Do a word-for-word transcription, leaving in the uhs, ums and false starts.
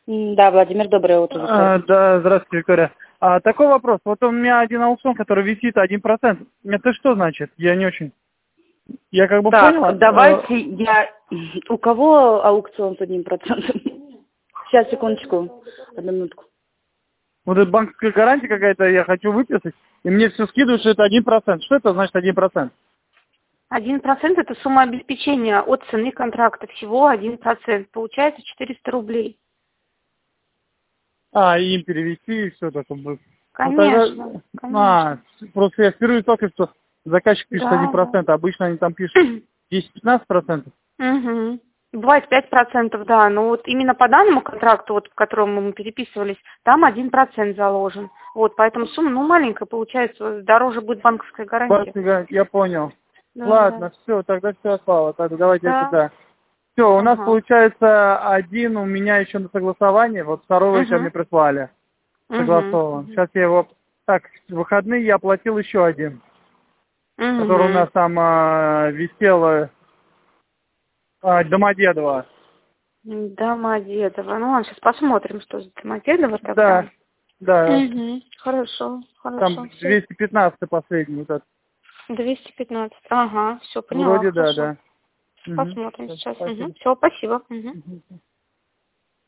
Да, Владимир, доброе утро. А, да, здравствуйте, Виктория. А, такой вопрос. Вот у меня один аукцион, который висит один процент. Это что значит? Я не очень... Я как бы Так, понял. давайте я... У кого аукцион с одним процентом? Сейчас, секундочку. Одну минутку. Вот эта банковская гарантия какая-то, я хочу выписать, и мне все скидывают, что это один процент. Что это значит один процент? Один процент это сумма обеспечения от цены контракта. Всего один процент. Получается четыреста рублей. А, и им перевести, и все такое будет. Конечно, Ну, тогда... конечно. А, просто я впервые только что заказчик пишет Да, один процент, а обычно они там пишут десять-пятнадцать процентов. Угу. Бывает пять процентов, да. Но вот именно по данному контракту, вот, в котором мы переписывались, там один процент заложен. Вот, поэтому сумма, ну, маленькая получается, дороже будет банковская гарантия. Спасибо, я понял. Да, Ладно, да. все, тогда все отпало. Тогда давайте я Да. сюда. Все, у нас Ага. получается один у меня еще на согласование, вот второго еще мне Угу. прислали. Согласован. Угу. Сейчас я его... Так, в выходные я оплатил еще один, который у Угу. нас там а, висел а, а, Домодедово. Домодедово. Ну, ладно, сейчас посмотрим, что за Домодедово тогда. Да, да. Угу. Хорошо, Там хорошо. Все. двести пятнадцать последний. Вот этот. двести пятнадцать. Ага, все, поняла, Вроде да, хорошо. да. Угу. Посмотрим сейчас. Спасибо. Угу. Все, спасибо. Угу. Мгм.